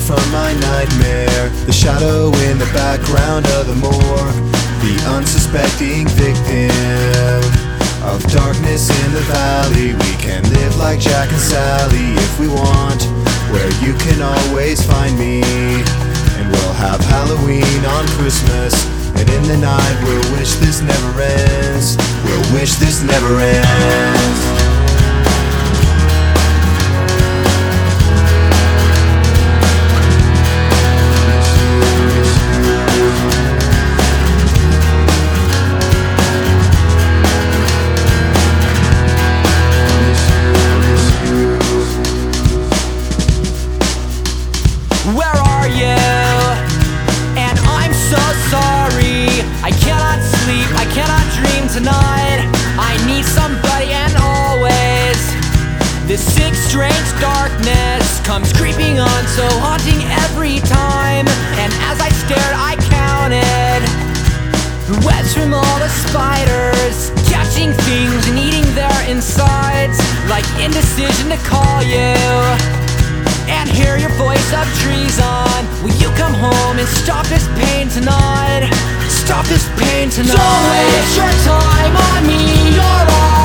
from my nightmare, the shadow in the background of the morgue, the unsuspecting victim of darkness in the valley. We can live like Jack and Sally if we want, where you can always find me. And we'll have Halloween on Christmas, and in the night we'll wish this never ends. We'll wish this never ends. Where are you? And I'm so sorry. I cannot sleep, I cannot dream tonight. I need somebody, and always this sick, strange darkness comes creeping on, so haunting every time. And as I stared, I counted the webs from all the spiders, catching things and eating their insides, like indecision to call you and hear your voice of treason. Will you come home and stop this pain tonight? Stop this pain tonight. Don't waste your time on me, you're all